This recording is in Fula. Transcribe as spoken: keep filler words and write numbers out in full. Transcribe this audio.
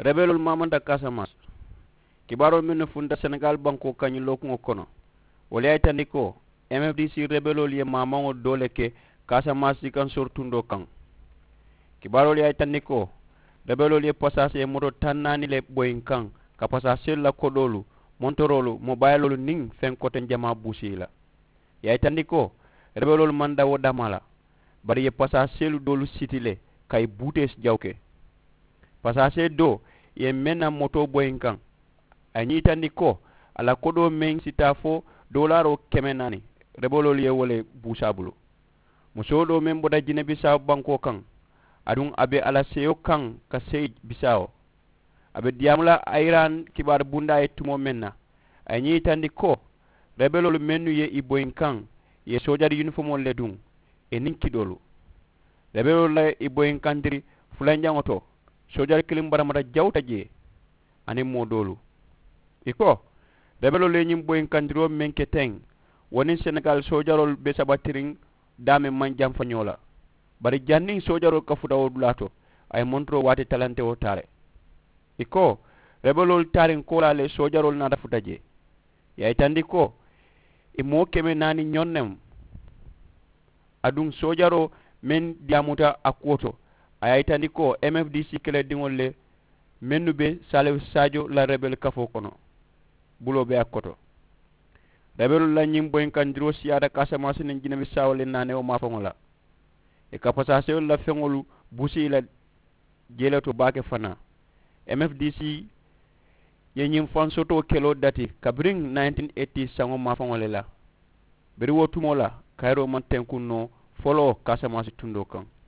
rebelol mamanta Casamas kibaro min funda Senegal banko kanyulo ko kono wala ay tandiko M F D C rebelol ye mamango dole ke Casamas kan sortundo kan kibaro ay tandiko rebelol ye passage e moto tannani le boyin kan ka passage la kodolu montorolu mobilolu ning fen koten jama busila yay tandiko rebelol manda wo damala bari ye passage lu dolu sitile kay butes jawke passage do ye mena moto boyin kan ani tandiko ala kodo men sitafo dolaro kemenani rebelol ye wole busabulu musodo men boda jine bisa banko kan adun abe ala seyo kan ka sey bisao abe diamla iran kibar bunda e tumo menna ani tandiko rebelol menu ye iboyin kan ye sojar uniform le dun e ninki dolu rebelol la iboyin kandiri fulanjangoto sojar kilim baramata jawta je ani modolu iko rebelol le nyim boyin kandiro menke teng woni Senegal sojarol be sabatiring dame man jam fanyola bari janning sojarol ka fudawo dulato ay montro wati talante o tare iko rebelol tarin kola le sojarol na dafutaje yay tandiko e mo keme nani nyonnem adun sojaro men diamuta akoto ay tandiko M F D C kele dingol le menube Salif Sadio la rebel kafo kono bulo be akoto rebel la nyim boyn kandiro siada Casamance nen jina bi sawle nane o mafangola e kapasase la fengolu busi la jelato bake fana M F D C ye nyim fan soto kelo dati kabring nineteen eighty sango mafangole la beri wotumola kairo man tenkunno folo Casamance tundo kan